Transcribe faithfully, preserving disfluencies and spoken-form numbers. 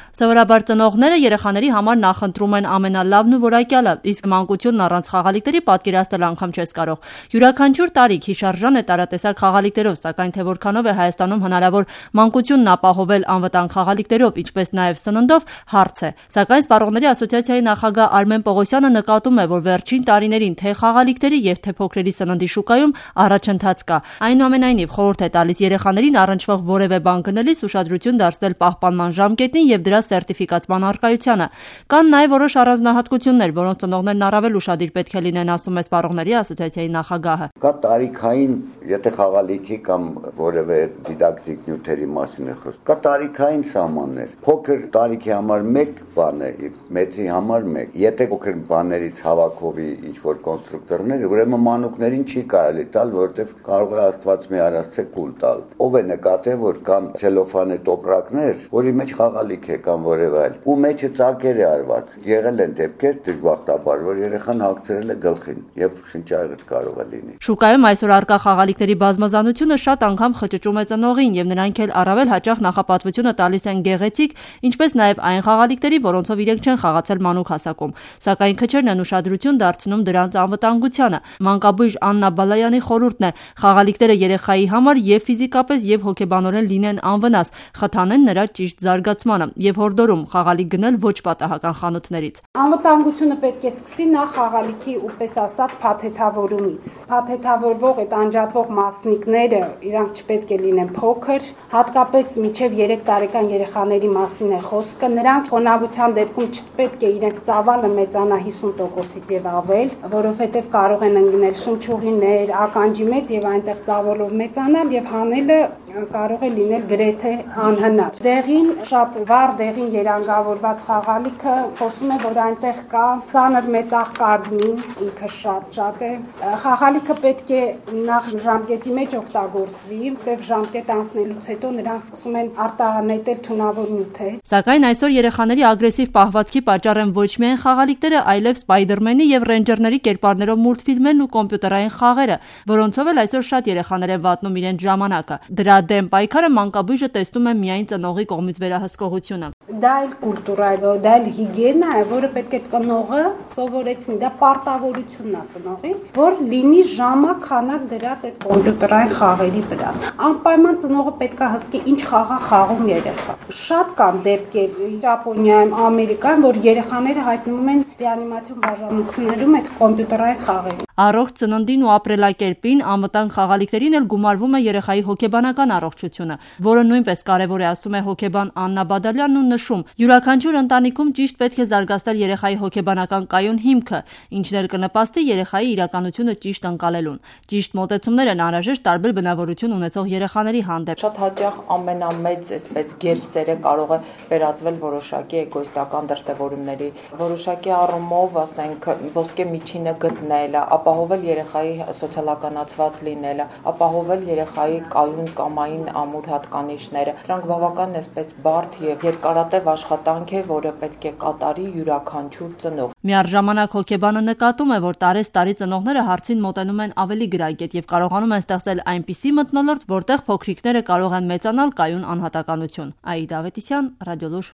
Սովորաբար ծնողները երեխաների համար նախընտրում են ամենալավն ու որակյալը, իսկ մանկությունն առանց խաղալիքների պատկերացնել անգամ չես կարող։ Յուրաքանչյուր տարիք հիշարժան է տարատեսակ խաղալիքներով, սակայն թե որքանով է Հայաստանում հնարավոր մանկությունն ապահովել անվտանգ խաղալիքներով, ինչպես նաև սննդով, հարց է։ Սակայն Սպառողների ասոցիացիայի նախագահ Արմեն Պողոսյանը նկատում է, որ վերջին տարիներին թե խաղալիքների և թե փոքրերի սննդի շուկայում առաջընթաց կա։ Այնուամենայնիվ խորհուրդ է տալիս երեխաներին առնչվող որևէ բան գնելիս ուշադրություն դարձնել պահպանման ժամկետին և դրա սերտիֆիկացման առկայությանը։ Կան նաև որոշ առանձնահատկություններ, որոնց ծնողներն առավել ուշադիր պետք է լինեն, ասում է Սպառողների ասոցիացիայի նախագահը։ Կա տարիքային, եթե խաղալիքի կամ որևէ դիդակտիկ նյութերի մասին է խոսքը, կա տարիքային սահմաններ։ Փոքր տարիքի համար մեկ բան է, մեծի համար մեկ։ Եթե փոքր բաներից հավաքովի ինչ որ կոնստրուկտորներ, ուրեմն մանուկներին չի կարելի տալ, որովհետև կարող է Աստված մի արածե կուլ տալ։ Ով է նկատել, որ կան ցելոֆանի տոպրակներ, որի մեջ խաղալիք է կամ որևէ այլ, ու մեջը ծակեր է արված։ Եղել են դեպքեր դժբախտաբար, որ երեխան հագցրել է գլխին եւ շնչահեղձ կարող է լինի։ Շուկայում այսօր առկա խաղալիքների բազմազանությունը շատ անգամ խճճում է ծնողին, եւ նրանք էլ առավել հաճախ նախապատվությունը տալիս են գեղեցիկ, ինչպես նաև այն խաղալիքների, որոնցով իրենք չեն խաղացել մանուկ հասակում։ Սակայն քչերն են ուշադրություն դարձնում դրանց անվտանգությանը։ Մանկաբույժ Աննա Բալայանի խորհուրդն է խաղալիքները երեխայի համար եւ ֆիզիկապես եւ հոգեբանորեն լինեն անվնաս, խթանեն նրա ճիշտ զարգացմանը եւ հորդորում խաղալիք գնել ոչ պատահական խանութներից։ Անվտանգությունը պետք է սկսի նախ խաղալիքի ուպես ասած փաթեթավորումից։ Փաթեթավորվող այդ անջատվող մասնիկները իրանք չպետք է լինեն փոքր, հատկապես մինչև երեք տարեկան երեխաների մասին է խոսքը, նրանք խոնավության դեպքում չպետք է իրենց ծավալը մեծանա հիսուն տոկոսից եւ ավել, որովհետեւ կարող են ընկնել շնչուղիներ, ականջի մեջ եւ այնտեղ ծավալով մեծանալ եւ հանելը կարող է լինել գրեթե անհնար։ Դեղին շատ վառ դեղին երանգավորված խաղալիքը խոսում է, որ այնտեղ կա ծանր մետաղ կադմին, ինքը շատ շատ է։ Խաղալիքը պետք է նախ ժամկետի մեջ օգտագործվի, որտեղ ժամկետ անցնելուց հետո նրանք սկսում են արտահանետել թունավոր նյութեր։ Սակայն այսօր երեխաների ագրեսիվ պահվածքի պատճառ են ոչ միայն խաղալիքները, այլև Սպայդերմենի եւ Ռեյնջերների կերպարներով մուլտֆիլմերն ու կոմպյուտերային խաղերը, որոնցով էլ այսօր շատ երեխաներ են վատնում իրենց ժամանակը։ Դրա դեմ պայքարը մանկաբույժը տեսնում է միայն ծնողի կողմից վերահսկողությունը։ Դա այլ կուլտուրա է, դա այլ հիգիենա է, որը պետք է ծնողը սովորեցնի, դա պարտավորությունն է ծնողի, որ լինի ժամանակ քանակ դրած այդ կոմպյուտերային խաղերի վրա։ Անպայման ծնողը պետք է հսկի ինչ խաղա խաղում երեխա։ Շատ կան դեպքեր Ճապոնիայում, Ամերիկայում, որ երեխաները հայտնվում են ռեանիմացիոն բաժանություններում այդ կոմպյուտերային խաղերում։ Առողջ ծննդին ու ապրելակերպին, անվտանգ խաղալիքներին էլ գումարվում է երեխայի հոգեբանական առողջությունը, որը նույնպես կարևոր է, ասում է հոգեբան Աննա Բադալյանն ու նշում. յուրաքանչյուր ընտանիքում ճիշտ պետք է զարգացնել երեխայի հոգեբանական կայուն հիմքը, ինչն էլ կնպաստի երեխայի իրականությունը ճիշտ ընկալելուն։ Ճիշտ մոտեցումներ են անհրաժեշտ տարբեր բնավորություն ունեցող երեխաների հանդեպ։ Շատ հաճախ ամենամեծ այսպես գերսերը կարող է վերածվել որոշակի էգոիստական դրսևորումների, որոշակի առումով, ասենք, ոսկե միջինը գտնելը, ապահովել երեխայի սոցիալականացված լինելը, ապահովել երեխայի կայուն կամային ամուր հատկանիշները։ Դրանք բավական այսպես բարդ եւ երկարատև աշխատանք է, որը պետք է կատարի յուրաքանչյուր ծնող։ Միառժամանակ հոգեբանը նկատում է, որ տարեստարի ծնողները հարցին մոտենում են ավելի գրագետ եւ կարողանում են ստեղծել այնպիսի մթնոլորտ, որտեղ փոքրիկները կարող են մեծանալ կայուն անհատականություն։ Աիդա Ավետիսյան, Ռադիոլուր։